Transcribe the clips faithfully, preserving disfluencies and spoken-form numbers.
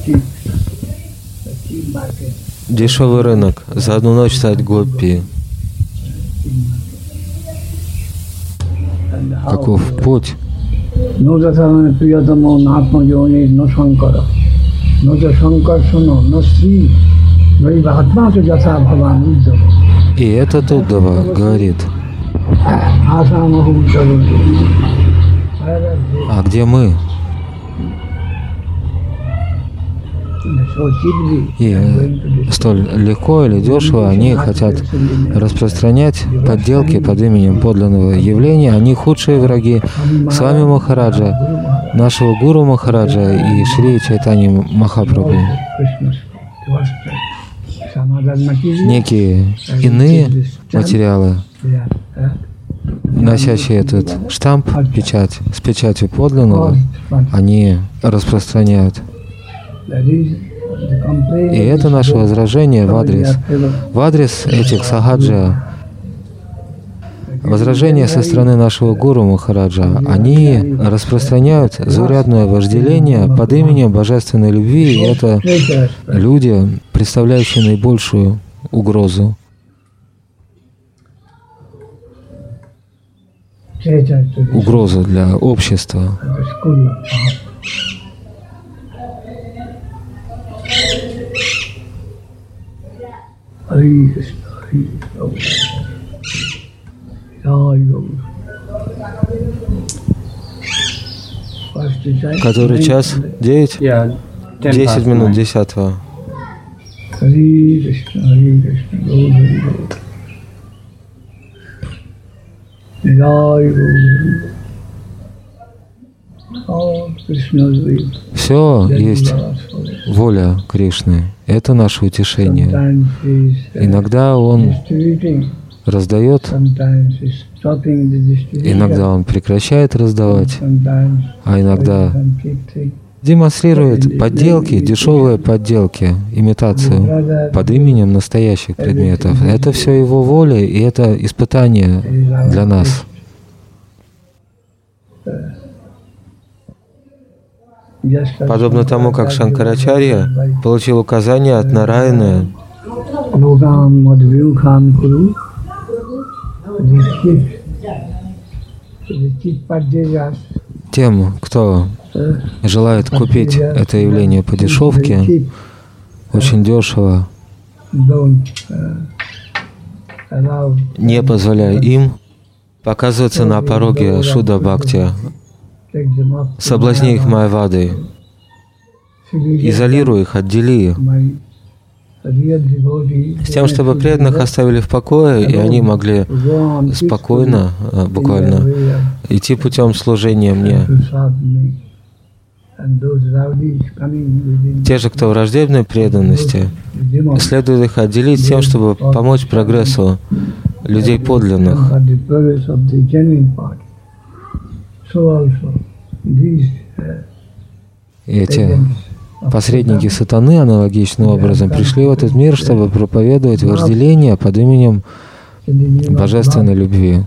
Дешевый рынок. За одну ночь стать гопи. Каков путь? No Dasarana Priyatamo Natma Yoni, no Shankara, no Shankarshana, no Sri, no Bhatma to Jasa Bhavan Uddhava. И этот Уддава говорит: а где мы? И столь легко или дешево они хотят распространять подделки под именем подлинного явления. Они худшие враги с вами Махараджа, нашего Гуру Махараджа и Шри Чайтаньи Махапрабху. Некие иные материалы, носящие этот штамп, печать, с печатью подлинного, они распространяют. И это наше возражение в адрес, в адрес этих сахаджа, возражение со стороны нашего Гуру Махараджа. Они распространяют заурядное вожделение под именем божественной любви, и это люди, представляющие наибольшую угрозу. Угрозу для общества. Который час? Девять? Десять минут десятого. Все есть воля Кришны. Это наше утешение. Иногда Он раздает, иногда Он прекращает раздавать, а иногда демонстрирует подделки, дешевые подделки, имитацию под именем настоящих предметов. Это все Его воля, и это испытание для нас. Подобно тому, как Шанкарачарья получил указание от Нараяны тем, кто желает купить это явление по дешевке, очень дешево, не позволяя им показываться на пороге Шудда Бхакти, соблазни их майявадой, изолируй их, отдели их, с тем, чтобы преданных оставили в покое, и они могли спокойно, буквально, идти путем служения мне. Те же, кто в враждебной преданности, следует их отделить с тем, чтобы помочь прогрессу людей подлинных. И эти посредники сатаны аналогичным образом пришли в этот мир, чтобы проповедовать вожделение под именем божественной любви.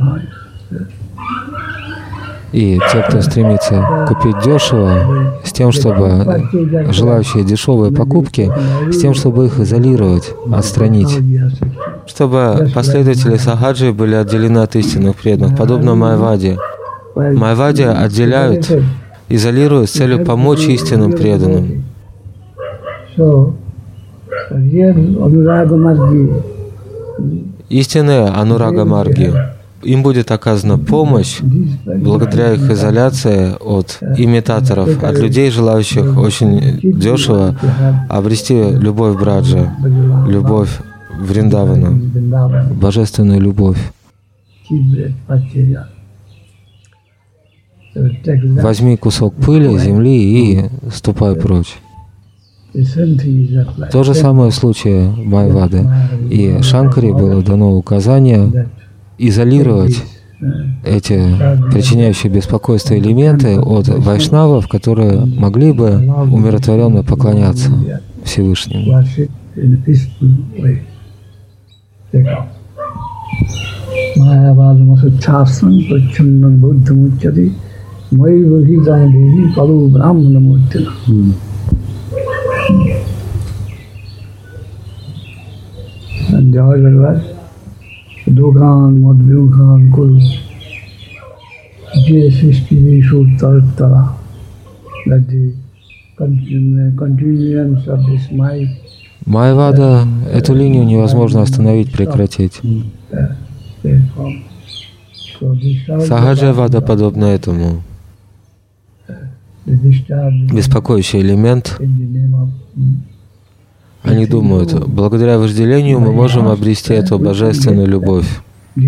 И те, кто стремится купить дешево, с тем, чтобы желающие дешевые покупки, с тем, чтобы их изолировать, отстранить, чтобы последователи сахаджи были отделены от истинных преданных, подобно майяваде. Майяваде отделяют, изолируют с целью помочь истинным преданным. Истинные анурага марги. Им будет оказана помощь благодаря их изоляции от имитаторов, от людей, желающих очень дешево обрести любовь Браджа, любовь Вриндавана, божественную любовь. Возьми кусок пыли, земли и ступай прочь. То же самое в случае майявады. И Шанкаре было дано указание изолировать эти причиняющие беспокойство элементы от вайшнавов, которые могли бы умиротворенно поклоняться Всевышнему. Bhagavat, Dogan, Madhyugan, Kuru, J. Sisti, Sutta, that the continuance of this might. Майявада, эту линию невозможно остановить, прекратить. Сахаджа-вада подобно этому. Беспокоящий элемент. Они думают, благодаря вожделению мы можем обрести эту божественную любовь.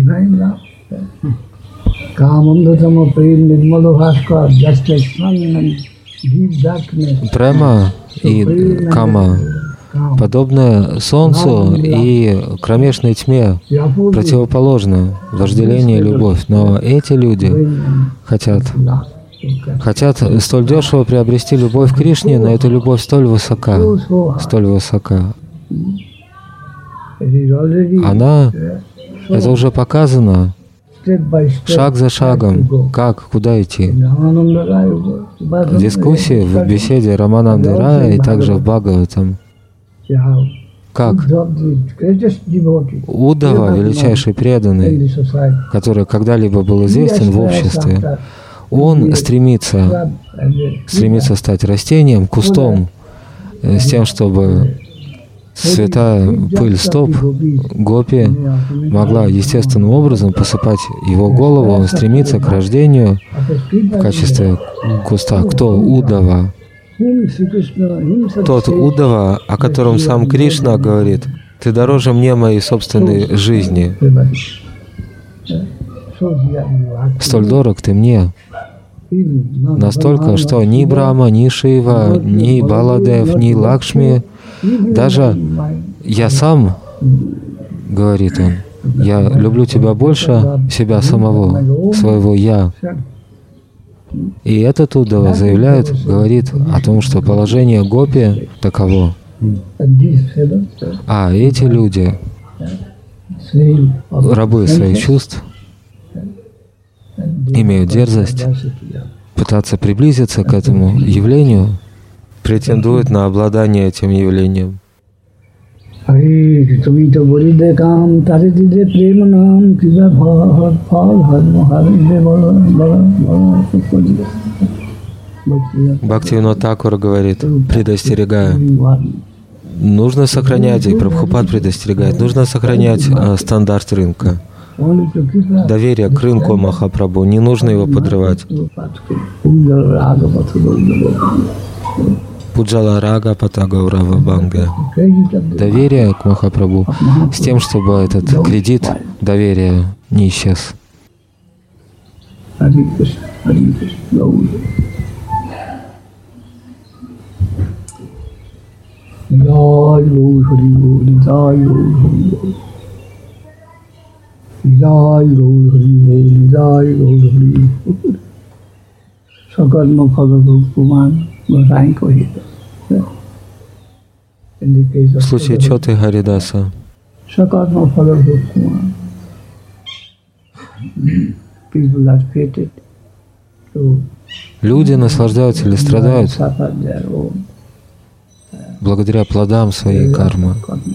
Према и кама подобное солнцу и кромешной тьме, противоположно вожделение и любовь. Но эти люди хотят, хотят столь дешево приобрести любовь к Кришне, но эта любовь столь высока, столь высока. Она, это уже показано, шаг за шагом, как, куда идти. В дискуссии, в беседе Рамананды Рая и также в Бхагаватам. Как Уддава, величайший преданный, который когда-либо был известен в обществе, он стремится, стремится стать растением, кустом, с тем, чтобы святая пыль стоп гопи могла естественным образом посыпать его голову. Он стремится к рождению в качестве куста. Кто Уддава? Тот Уддава, о котором сам Кришна говорит: «Ты дороже мне моей собственной жизни. Столь дорог ты мне. Настолько, что ни Брахма, ни Шива, ни Баладев, ни Лакшми, даже я сам, — говорит он, — я люблю тебя больше себя самого, своего я». И этот Уддава заявляет, говорит о том, что положение гопи таково. А эти люди, рабы своих чувств, имеют дерзость пытаться приблизиться к этому явлению, претендуют на обладание этим явлением. Бхактивинода Тхакур говорит, предостерегая, нужно сохранять, и Прабхупад предостерегает, нужно сохранять э, стандарт рынка. Доверие к рынку Махапрабху, не нужно его подрывать. Пуджала Рага Патагаурава Банга. Доверие к Махапрабху с тем, чтобы этот кредит доверия не исчез. В случае Чоты Харидаса люди наслаждаются или страдают благодаря плодам своей кармы.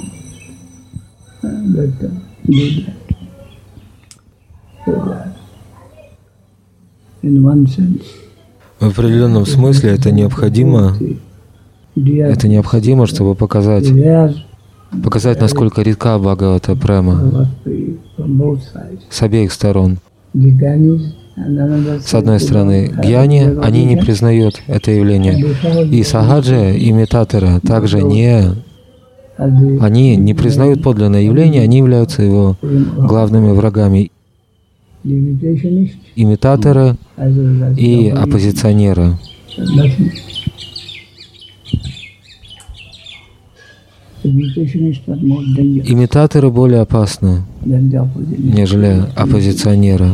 В определенном смысле это необходимо, это необходимо, чтобы показать, показать, насколько редка Бхагавата Према с обеих сторон. С одной стороны, гьяни, они не признают это явление. И сахаджи, имитаторы, также не, они не признают подлинное явление, они являются его главными врагами. Имитаторы и оппозиционеры. Имитаторы более опасны, нежели оппозиционеры.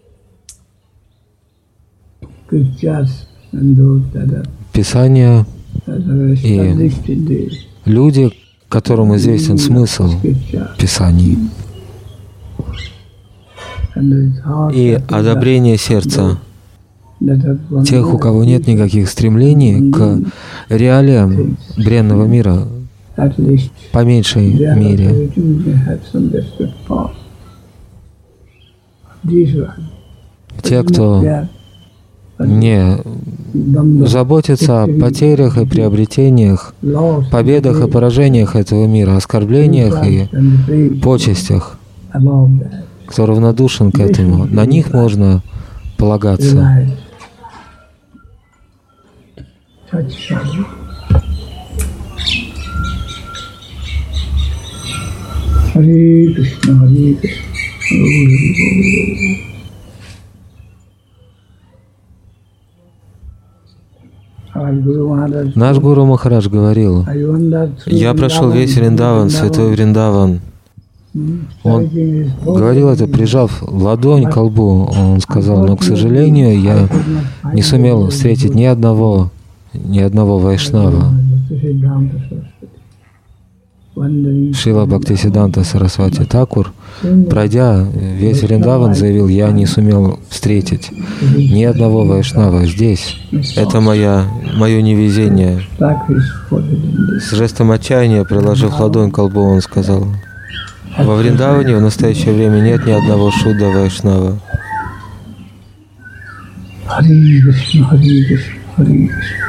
Писания И люди, которым известен смысл Писаний, и одобрение сердца тех, у кого нет никаких стремлений к реалиям бренного мира, по меньшей мере. Те, кто не заботится о потерях и приобретениях, победах и поражениях этого мира, оскорблениях и почестях, кто равнодушен к этому, на них можно полагаться. Харе Кришна, Харе Кришна. Наш Гуру Махарадж говорил: «Я прошел весь Вриндаван, святой Вриндаван». Он говорил это, прижав ладонь к колбу. Он сказал: «Но, к сожалению, я не сумел встретить ни одного, ни одного вайшнава». Шрила Бхактисиданта Сарасвати Такур, пройдя весь Вриндаван, заявил: «Я не сумел встретить ни одного вайшнава здесь. Это моя, мое невезение». С жестом отчаяния, приложив ладонь к колбу, он сказал: «Во Вриндаване в настоящее время нет ни одного шудда вайшнава». Харе Кришна, Харе Кришна, Харе Кришна.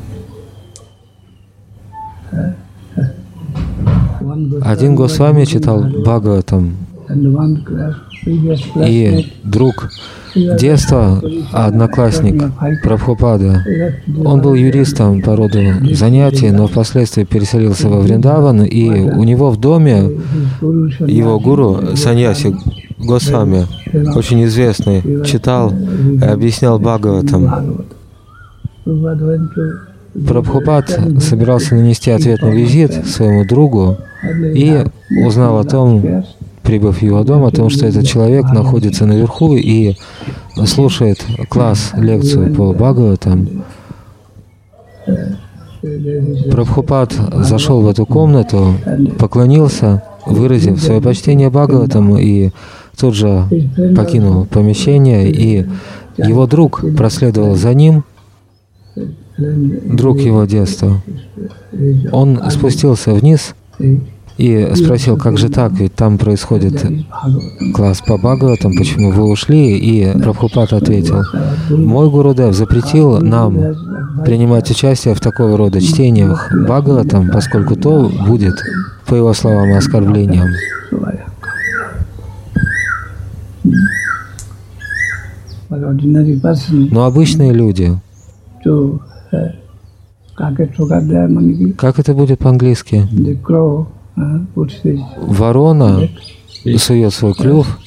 Один Госвами читал Бхагаватам, и друг детства, одноклассник Прабхупада, он был юристом по роду занятий, но впоследствии переселился во Вриндаван, и у него в доме его гуру Саньяси Госвами, очень известный, читал и объяснял Бхагаватам. Прабхупад собирался нанести ответный визит своему другу и узнал о том, прибыв в его дом, о том, что этот человек находится наверху и слушает класс, лекцию по Бхагаватам. Прабхупад зашел в эту комнату, поклонился, выразив свое почтение Бхагаватам, и тут же покинул помещение, и его друг проследовал за ним, друг его детства. Он спустился вниз и спросил: «Как же так? Ведь там происходит класс по Бхагаватам, почему вы ушли?» И Прабхупад ответил: «Мой Гурудев запретил нам принимать участие в такого рода чтениях Бхагаватам, поскольку то будет, по его словам, оскорблением». Но обычные люди, как это будет по-английски? Ворона сует свой клюв,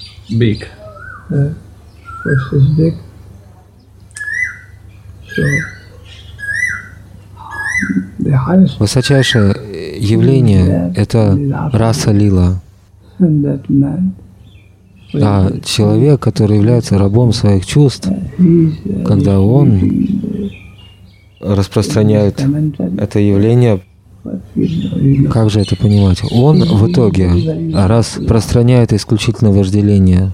высочайшее явление — это раса лила. А человек, который является рабом своих чувств, когда он распространяет это явление, как же это понимать? Он в итоге распространяет исключительно вожделение.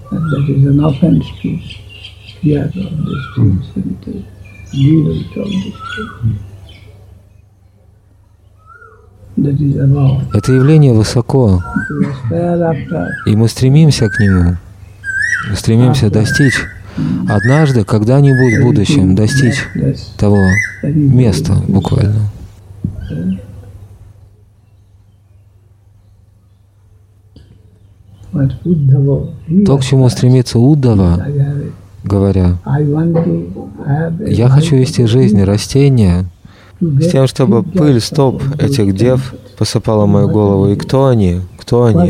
Это явление высоко, и мы стремимся к нему, стремимся достичь. Однажды, когда-нибудь в будущем достичь того места, буквально. То, к чему стремится Уддава, говоря: «Я хочу вести жизнь растения с тем, чтобы пыль стоп этих дев посыпала мою голову». И кто они? Кто они?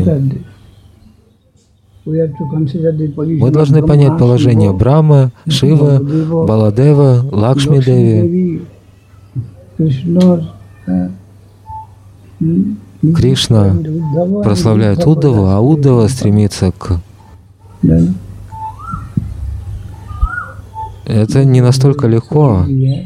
Мы должны понять положение Брахмы, Шивы, Баладева, Лакшми Деви. Кришна прославляет Уддаву, а Уддава стремится к Это не настолько легко.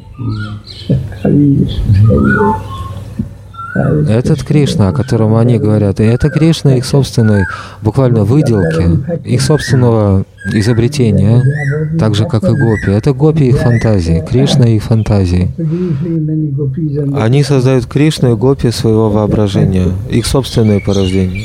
Этот Кришна, о котором они говорят, и это Кришна их собственной, буквально выделки, их собственного изобретения, так же, как и гопи. Это гопи их фантазии, Кришна их фантазии. Они создают Кришну и гопи своего воображения, их собственное порождение.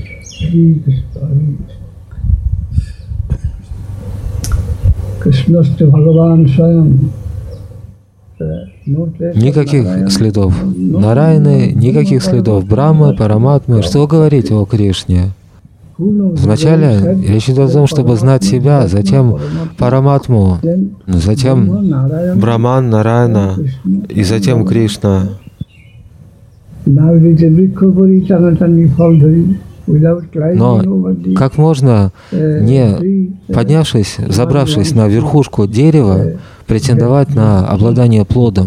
Никаких следов Нараяны, никаких следов Брахмы, Параматмы. Что говорить о Кришне? Вначале речь идет о том, чтобы знать себя, затем Параматму, затем Браман, Нараяна и затем Кришна. Но как можно, не поднявшись, забравшись на верхушку дерева, претендовать на обладание плодом?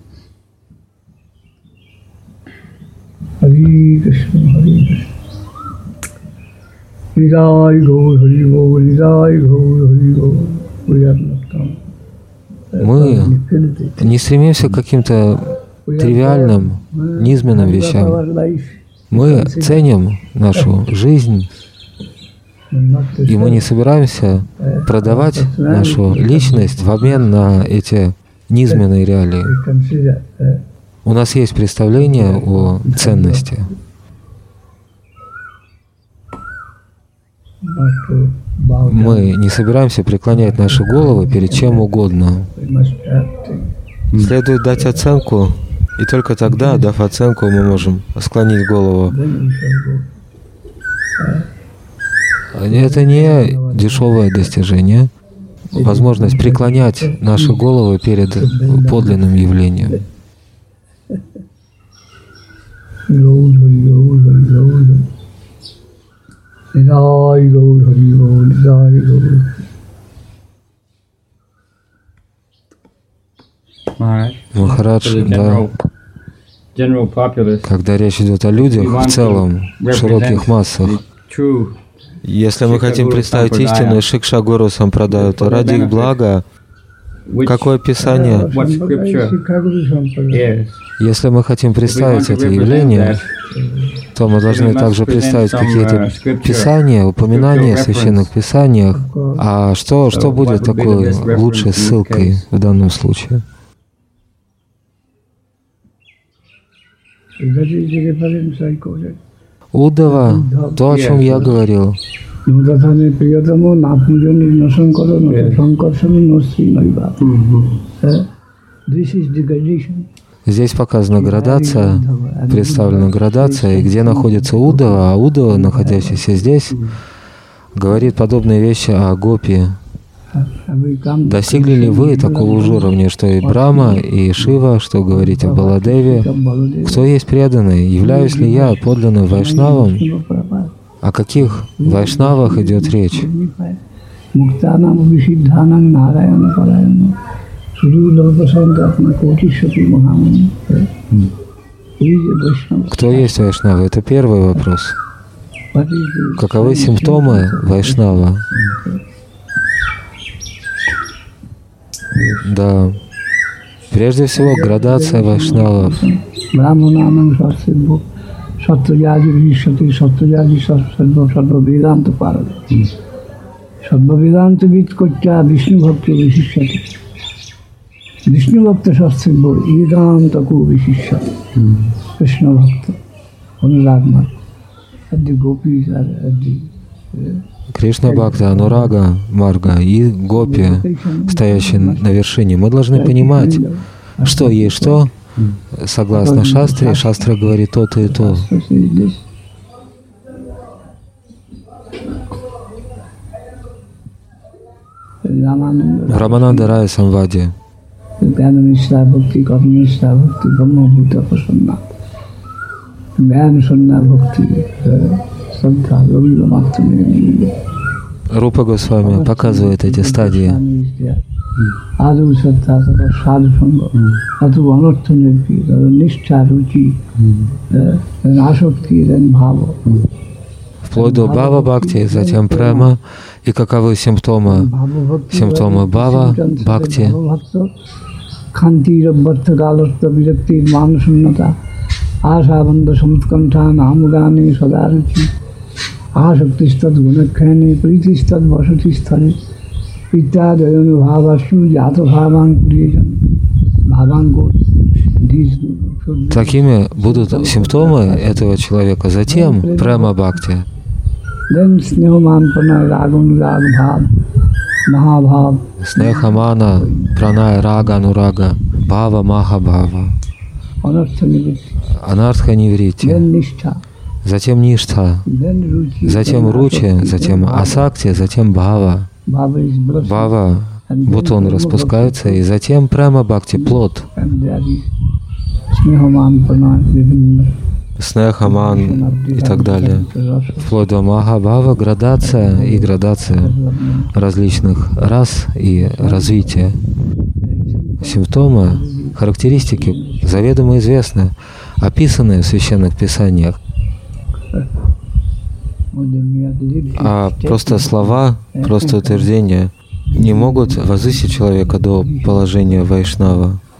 Мы не стремимся к каким-то тривиальным, низменным вещам. Мы ценим нашу жизнь, и мы не собираемся продавать нашу личность в обмен на эти низменные реалии. У нас есть представление о ценности. Мы не собираемся преклонять наши головы перед чем угодно. Следует дать оценку, и только тогда, дав оценку, мы можем склонить голову. Это не дешевое достижение, возможность преклонять наши головы перед подлинным явлением. Махарадж, да, когда речь идет о людях в целом, в широких массах, если мы хотим представить истину Шикша-гуру Сампрадаю, ради их блага, какое писание? Если мы хотим представить это явление, то мы должны также представить какие-то писания, упоминания в священных писаниях. А что, что будет такой лучшей ссылкой в данном случае? Удава, то, о чем я говорил. Здесь показана градация, представлена градация, и где находится Удава, а Удава, находящийся здесь, говорит подобные вещи о гопи. Достигли ли вы такого же уровня, что и Брахма, и Шива, что говорить о Баладеве? Кто есть преданный? Являюсь ли я подлинным вайшнавом? О каких вайшнавах идет речь? Кто есть вайшнава? Это первый вопрос. Каковы симптомы вайшнава? Да. Прежде всего, градация вайшнавов. Кришна Бхакта, Анурага, Марга и Гопи, стоящие на вершине, мы должны понимать, что есть что, согласно Шастре. Шастра говорит то-то и то. Рамананда Рая Самвади. Рупа Госвами показывает эти стадии. Вплоть до Бхава Бхакти, затем Према, И каковы симптомы, симптомы бхава, бхакти? Такими будут симптомы этого человека. Затем према бхакти. Снехамана, пранай, рага, анурага, бхава, маха-бхава. Анартха ниврити. Затем ништха. Затем ручи, затем асакти, затем бхава. Бхава, бутон распускается, и затем према бхакти, плод. Снехаман и так далее. Вплоть до маха-бхава, градация и градация различных рас и развития. Симптомы, характеристики заведомо известны, описанные в священных писаниях. А просто слова, просто утверждения не могут возвысить человека до положения вайшнава.